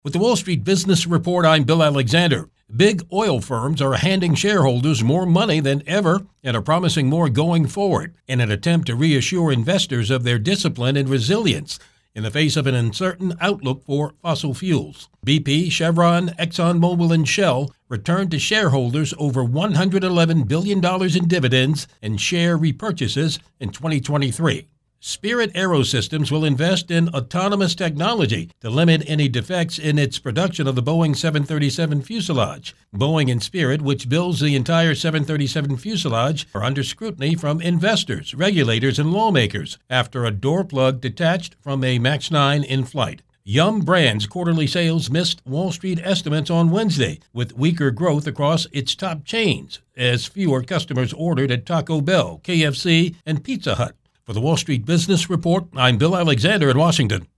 With the Wall Street Business Report, I'm Bill Alexander. Big oil firms are handing shareholders more money than ever and are promising more going forward in an attempt to reassure investors of their discipline and resilience in the face of an uncertain outlook for fossil fuels. BP, Chevron, ExxonMobil, and Shell returned to shareholders over $111 billion in dividends and share repurchases in 2023. Spirit AeroSystems will invest in autonomous technology to limit any defects in its production of the Boeing 737 fuselage. Boeing and Spirit, which builds the entire 737 fuselage, are under scrutiny from investors, regulators, and lawmakers after a door plug detached from a MAX 9 in flight. Yum! Brands' quarterly sales missed Wall Street estimates on Wednesday, with weaker growth across its top chains, as fewer customers ordered at Taco Bell, KFC, and Pizza Hut. For the Wall Street Business Report, I'm Bill Alexander in Washington.